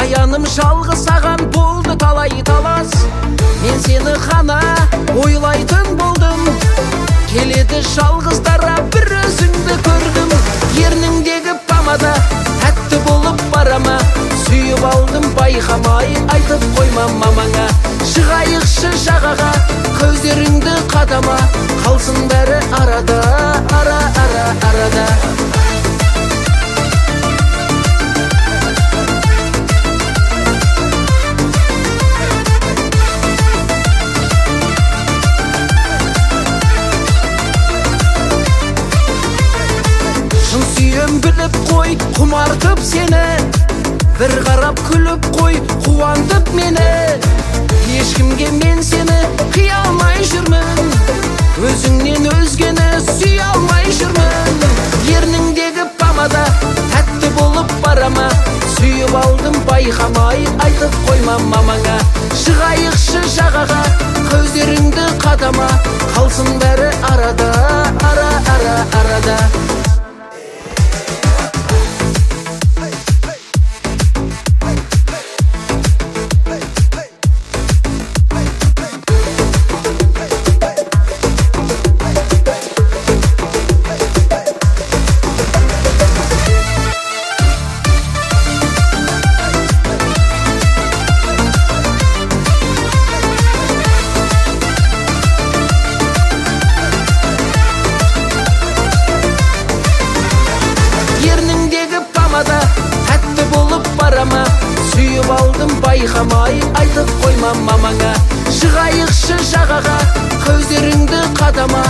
аяным жалғыз саған болды талай талас. Мен сені ғана ойлайтын болдым, келеді жалғыздара бір өзіңді көрдім. Ерніңдегі помада тәтті болып барама, сүйіп алдым байқамай, айтып қойма мамаңа. Шығайықшы жағаға, көздеріңді қадама, қалсын бәрі арада, арада. Шын сүйем біліп қой, құмартып сені, бір қарап күліп қой, қуантып мені. Ешкімге мен сені қия алмай жүрмін, өзіңнен өзгені сүй алмай жүрмін. Ерніңдегі помада тәтті болып барама, сүйіп алдым байқамай, айтып қойма мамаңа. Шығайықшы жағаға, көздеріңді қадама, қалсын бәрі арада, арада. Тәтті болып барама, сүйіп алдым байқамай, айтып қойма мамаңа. Шығайықшы жағаға, көздеріңді қадама,